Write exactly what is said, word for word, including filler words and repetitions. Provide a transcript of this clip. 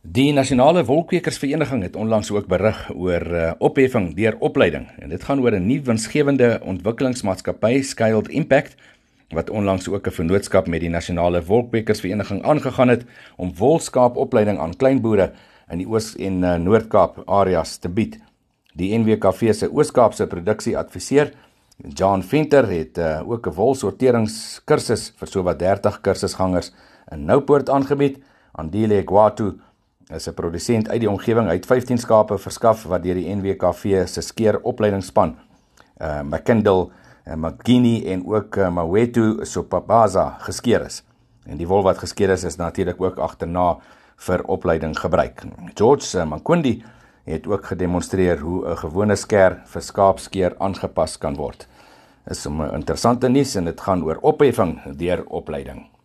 Die Nasionale Wolkwekersvereniging het onlangs ook berig oor uh, opheffing deur opleiding. En dit gaan oor 'n nuwe winsgewende ontwikkelingsmaatskappy, Scaled Impact, wat onlangs ook 'n vennootskap met die Nasionale Wolkwekersvereniging aangegaan het om wolskaapopleiding aan kleinboere in die Oos- en uh, Noord-Kaap areas te bied. Die N W K V se Oos-Kaapse produksieadviseur, John Venter, het uh, ook 'n wolsorteringskursus vir sowat dertig kursusgangers in Noupoort aangebied. Andile Guatu is 'n produsent uit die omgewing. Hy het vyftien skape verskaf wat deur die N W K V se skeer opleidingsspan uh, McKindle, uh, McGinney en ook uh, Mawetu Sopabaza geskeer is. En die wol wat geskeer is, is natuurlik ook agterna vir opleiding gebruik. George uh, Mankwindi het ook gedemonstreer hoe 'n gewone skeer vir skaapskeer aangepas kan word. Is 'n interessante nuus en dit gaan oor opheffing deur opleiding.